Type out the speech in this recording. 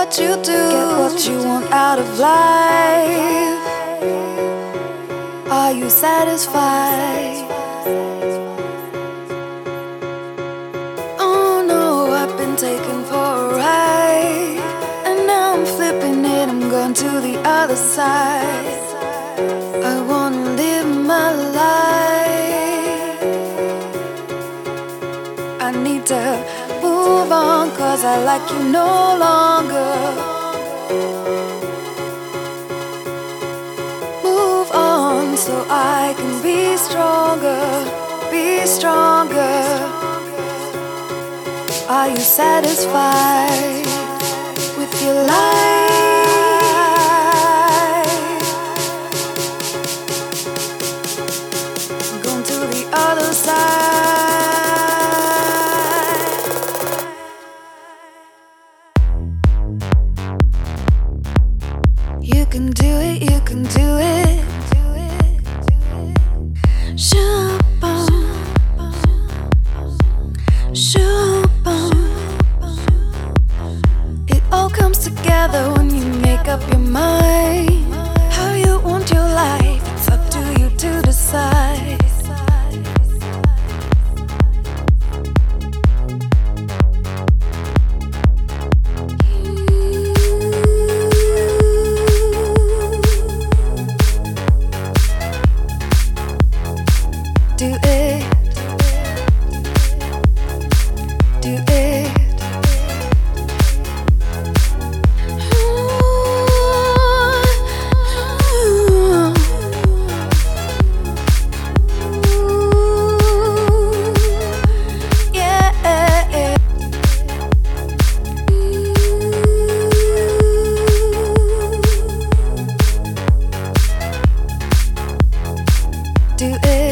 what you do, get what you want out of life. Are you satisfied? Oh no, I've been taken for a ride, and now I'm flipping it, I'm going to the other side. I wanna live my life. I need to move on, 'cause I like you no longer. Move on so I can be stronger, be stronger. Are you satisfied with your life? I'm going to the other side. You can do it, you can do it. Shabam, shabam. It all comes together when you make up your mind. How you want your life, it's up to you to decide. Do it, do it. Yeah. Do it.